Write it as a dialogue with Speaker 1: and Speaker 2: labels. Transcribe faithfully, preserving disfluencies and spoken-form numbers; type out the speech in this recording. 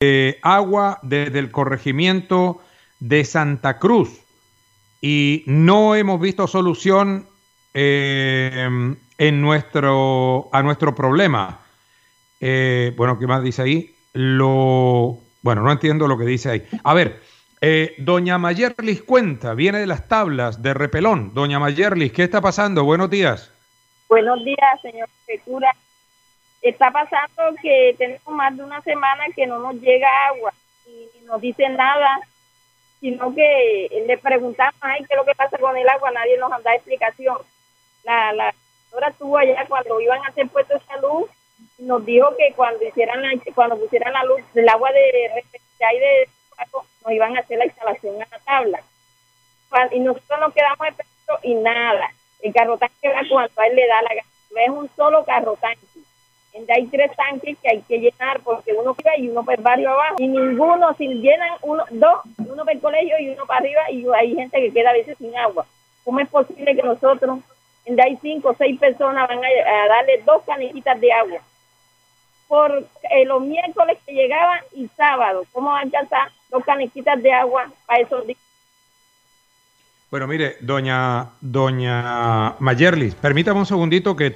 Speaker 1: eh, agua desde el corregimiento de Santa Cruz y no hemos visto solución eh, en nuestro, a nuestro problema. Eh, bueno, ¿qué más dice ahí? Lo, bueno, no entiendo lo que dice ahí. A ver, eh, doña Mayerlis cuenta, viene de las tablas de Repelón. Doña Mayerlis, ¿qué está pasando? Buenos días.
Speaker 2: Buenos días, señor Secura. Está pasando que tenemos más de una semana que no nos llega agua y no nos dicen nada, sino que le preguntamos, ay, ¿qué es lo que pasa con el agua? Nadie nos da explicación. La, la señora estuvo allá cuando iban a hacer puestos de salud, nos dijo que cuando hicieran la, cuando pusieran la luz, el agua de refrescar y de nos iban a hacer la instalación a la tabla. Y nosotros nos quedamos esperando y nada. El carro tanque va cuando a él le da la gana. Es un solo carro tanque. Hay tres tanques que hay que llenar porque uno arriba y uno por barrio abajo. Y ninguno, si llenan uno, dos, uno para el colegio y uno para arriba y hay gente que queda a veces sin agua. ¿Cómo es posible que nosotros, donde hay cinco o seis personas, van a, a darle dos canecitas de agua? Por eh, los miércoles que llegaban y sábado, ¿cómo van a alcanzar dos canecitas de agua para esos días?
Speaker 1: Bueno, mire, doña, doña Mayerlis, permítame un segundito que